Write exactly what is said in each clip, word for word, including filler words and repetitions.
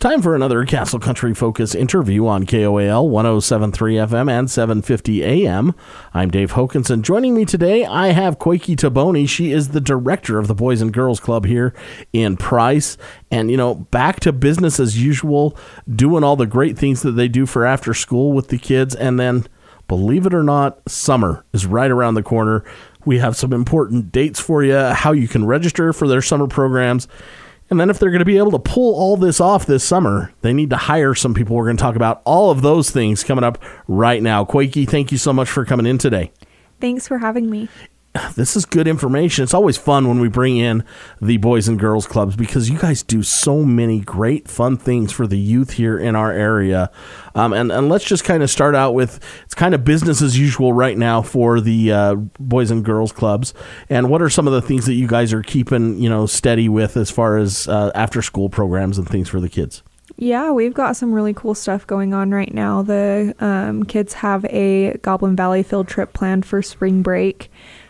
time for another Castle Country Focus interview on K O A L one oh seven point three F M and seven fifty A M. I'm Dave Hokinson. Joining me today, I have Koiki Taboni. She is the director of the Boys and Girls Club here in Price. And, you know, back to business as usual, doing all the great things that they do for after school with the kids. And then, believe it or not, summer is right around the corner. We have some important dates for you, how you can register for their summer programs. And then if they're going to be able to pull all this off this summer, they need to hire some people. We're going to talk about all of those things coming up right now. Koiki, thank you so much for coming in today. Thanks for having me. This is good information. It's always fun when we bring in the Boys and Girls Clubs because you guys do so many great, fun things for the youth here in our area. Um, and, and let's just kind of start out with, it's kind of business as usual right now for the uh, Boys and Girls Clubs. And what are some of the things that you guys are keeping, you know, steady with as far as uh, after-school programs and things for the kids? Yeah, we've got some really cool stuff going on right now. The um, kids have a Goblin Valley field trip planned for spring break.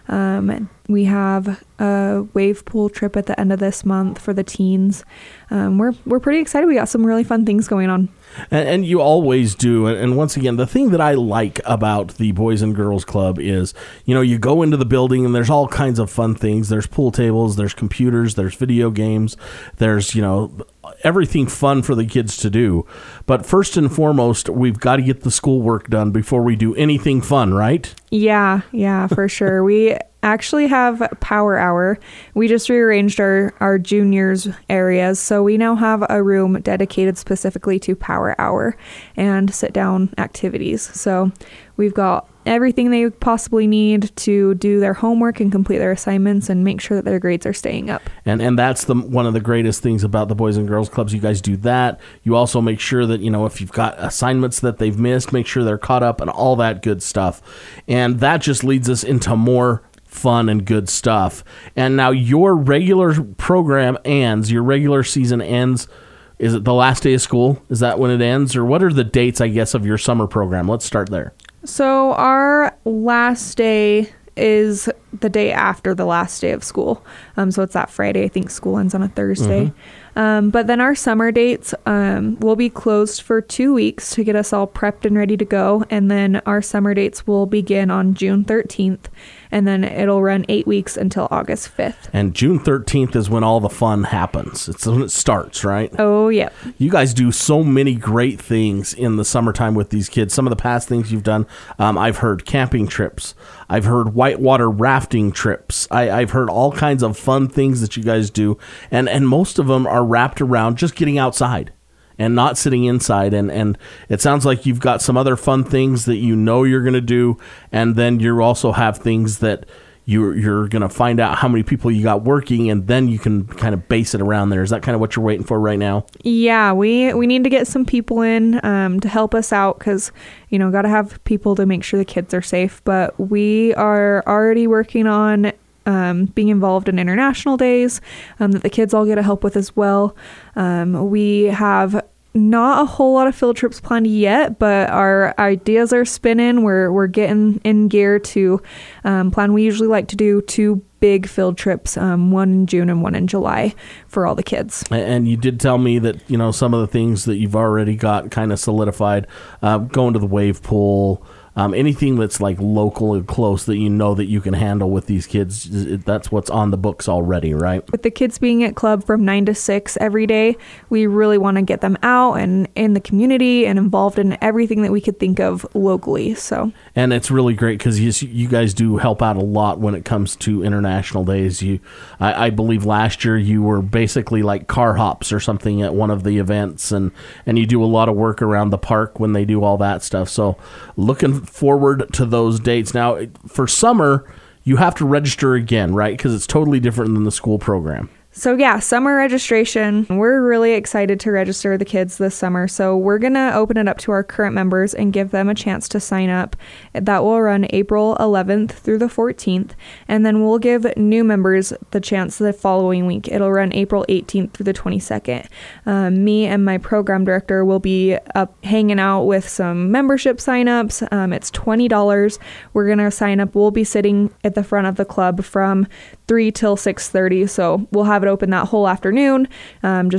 Um, we have a wave pool trip at the end of this month for the teens. Um, we're we're pretty excited. We got some really fun things going on. And, and you always do. And, and once again, the thing that I like about the Boys and Girls Club is, you know, you go into the building and there's all kinds of fun things. There's pool tables, there's computers, there's video games, there's, you know, everything fun for the kids to do. But first and foremost, we've got to get the schoolwork done before we do anything fun, right? Yeah, yeah, for sure. We actually have Power Hour. We just rearranged our, our juniors areas, so we now have a room dedicated specifically to Power Hour and sit-down activities. So we've got everything they possibly need to do their homework and complete their assignments and make sure that their grades are staying up. And and that's the one of the greatest things about the Boys and Girls Clubs. You guys do that. You also make sure that, you know, if you've got assignments that they've missed, make sure they're caught up and all that good stuff. And that just leads us into more fun and good stuff. And now your regular program ends, your regular season ends. Is it the last day of school? Is that when it ends? Or what are the dates, I guess, of your summer program? Let's start there. So our last day is the day after the last day of school. Um, so it's that Friday. I think school ends on a Thursday. Mm-hmm. Um, but then our summer dates um, will be closed for two weeks to get us all prepped and ready to go. And then our summer dates will begin on June thirteenth. And then it'll run eight weeks until August fifth. And June thirteenth is when all the fun happens. It's when it starts, right? Oh, yeah. You guys do so many great things in the summertime with these kids. Some of the past things you've done, um, I've heard camping trips. I've heard whitewater rafting trips. I, I've heard all kinds of fun things that you guys do. And, and most of them are wrapped around just getting outside and not sitting inside. And, and it sounds like you've got some other fun things that you know you're going to do. And then you also have things that you're, you're going to find out how many people you got working, and then you can kind of base it around there. Is that kind of what you're waiting for right now? Yeah, we, we need to get some people in um, to help us out because, you know, got to have people to make sure the kids are safe. But we are already working on Um, being involved in international days um, that the kids all get to help with as well. Um, we have not a whole lot of field trips planned yet, but our ideas are spinning. We're we're getting in gear to um, plan. We usually like to do two big field trips, um, one in June and one in July for all the kids. And you did tell me that, you know, some of the things that you've already got kind of solidified, uh, going to the wave pool, Um, anything that's like local and close that you know that you can handle with these kids, that's what's on the books already, right? With the kids being at club from nine to six every day, we really want to get them out and in the community and involved in everything that we could think of locally. So, and it's really great because you, you guys do help out a lot when it comes to international days. You, I, I believe last year you were basically like car hops or something at one of the events, and, and you do a lot of work around the park when they do all that stuff. So looking forward to those dates. Now, for summer, you have to register again, right? Because it's totally different than the school program. So yeah, summer registration. We're really excited to register the kids this summer. So we're going to open it up to our current members and give them a chance to sign up. That will run April eleventh through the fourteenth. And then we'll give new members the chance the following week. It'll run April eighteenth through the twenty-second. Um, me and my program director will be up hanging out with some membership signups. Um, it's twenty dollars. We're going to sign up. We'll be sitting at the front of the club from three till six thirty. So we'll have it open that whole afternoon. Um, just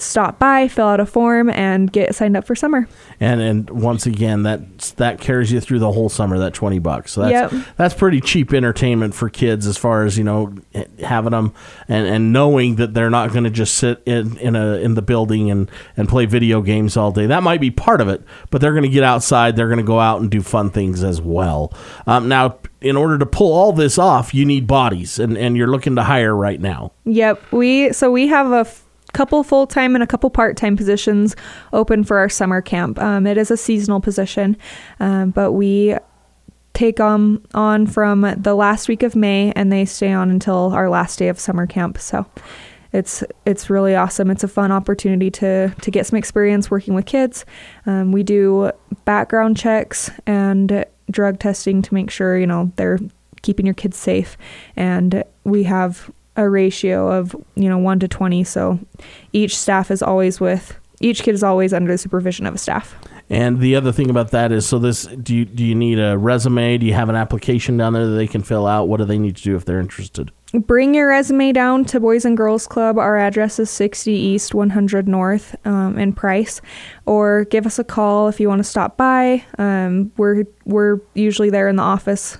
stop by, fill out a form, and get signed up for summer. And and once again, that that carries you through the whole summer. That twenty bucks. So that's Yep. that's pretty cheap entertainment for kids, as far as, you know, having them and, and knowing that they're not going to just sit in in a in the building and and play video games all day. That might be part of it, but they're going to get outside. They're going to go out and do fun things as well. Um, now, in order to pull all this off, you need bodies, and and you're looking to hire right now. Yep. We so we have a f- couple full-time and a couple part-time positions open for our summer camp. Um, it is a seasonal position, um, but we take um, on from the last week of May, and they stay on until our last day of summer camp. So it's it's really awesome. It's a fun opportunity to to get some experience working with kids. Um, we do background checks and drug testing to make sure, you know, they're keeping your kids safe, and we have a ratio of, you know, one to twenty. So each staff is always with, each kid is always under the supervision of a staff. And the other thing about that is, so this, do you, do you need a resume? Do you have an application down there that they can fill out? What do they need to do if they're interested? Bring your resume down to Boys and Girls Club. Our address is sixty East, one hundred North um, in Price, or give us a call if you want to stop by. Um, we're we're usually there in the office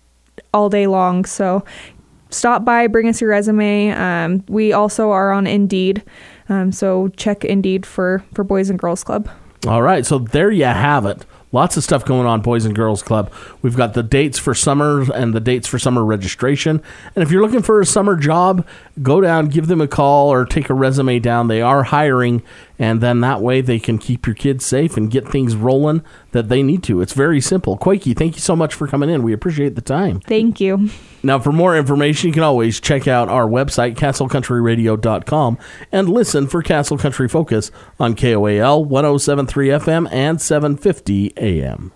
all day long, so stop by, bring us your resume. Um, we also are on Indeed, um, so check Indeed for, for Boys and Girls Club. All right, so there you have it. Lots of stuff going on, Boys and Girls Club. We've got the dates for summer and the dates for summer registration. And if you're looking for a summer job, go down, give them a call, or take a resume down. They are hiring, and then that way they can keep your kids safe and get things rolling that they need to. It's very simple. Quakey, thank you so much for coming in. We appreciate the time. Thank you. Now, for more information, you can always check out our website, castle country radio dot com, and listen for Castle Country Focus on K O A L one oh seven point three F M and seven fifty A M.